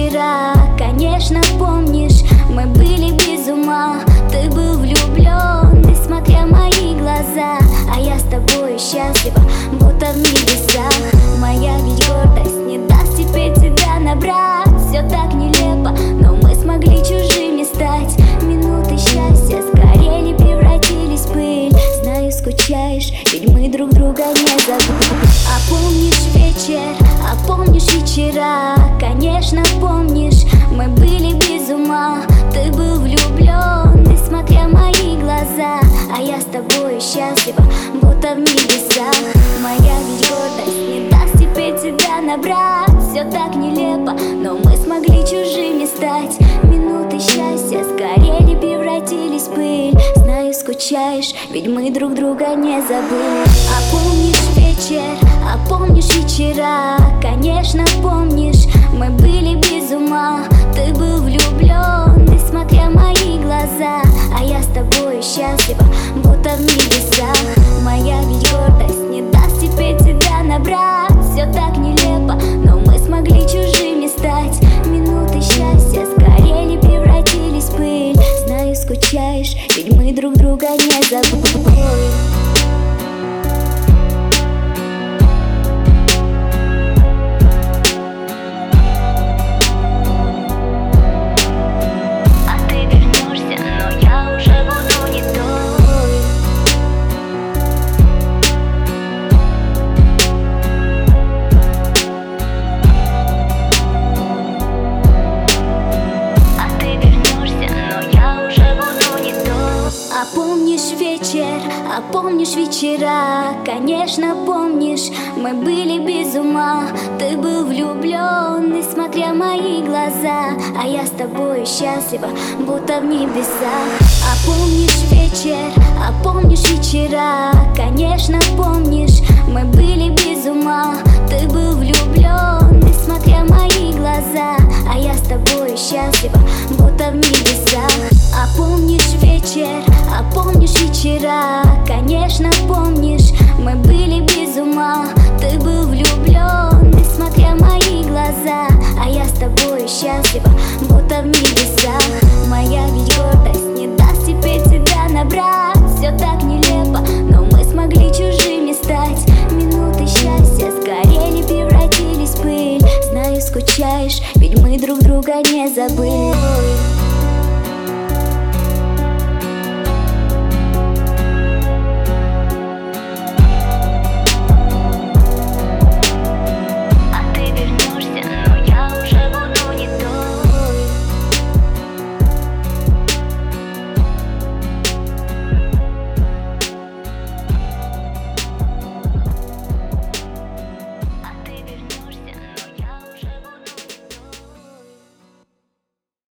вечера, конечно, помнишь, мы были без ума. Ты был влюблен, несмотря мои глаза, а я с тобой счастлива, будто в небесах. Моя ведь гордость не даст теперь тебя набрать. Все так нелепо, но мы смогли чужими стать. Минуты счастья сгорели, превратились в пыль. Знаю, скучаешь, ведь мы друг друга не забыли. А помнишь вечер, а помнишь вечера, конечно, помнишь, мы были без ума. Ты был влюблен, несмотря мои глаза, а я с тобой счастлива, будто в небесах. Моя ведь гордость не даст теперь тебя набрать. Все так нелепо, но мы смогли чужими стать. Минуты счастья сгорели, превратились в пыль. Знаю, скучаешь, ведь мы друг друга не забыли. А помнишь вечер, а помнишь вечера, конечно, помнишь, мы были без ума. Ты был влюблен, несмотря мои глаза, а я с тобой счастлива, будто в небесах. Моя ведь гордость не даст теперь тебя набрать. Все так нелепо, но мы смогли чужими стать. Минуты счастья сгорели, превратились в пыль. Знаю, скучаешь, ведь мы друг друга не забыли. А помнишь вечер, а помнишь вечера, конечно, помнишь, мы были без ума. Ты был влюблен, несмотря мои глаза, а я с тобой счастлива, будто в небесах. А помнишь вечер, а помнишь вечера, конечно, помнишь, мы были без ума. Ты был влюблен, несмотря мои глаза, а я с тобой счастлива, будто в небесах. А помнишь вечер, а помнишь вечера, конечно, помнишь, мы были без ума. Ты был влюблен, несмотря мои глаза, а я с тобой счастлива, будто в небесах. Моя ведь гордость не даст теперь тебя набрать. Все так нелепо, но мы смогли чужими стать. Минуты счастья сгорели, превратились в пыль. Знаю, скучаешь, ведь мы друг друга не забыли.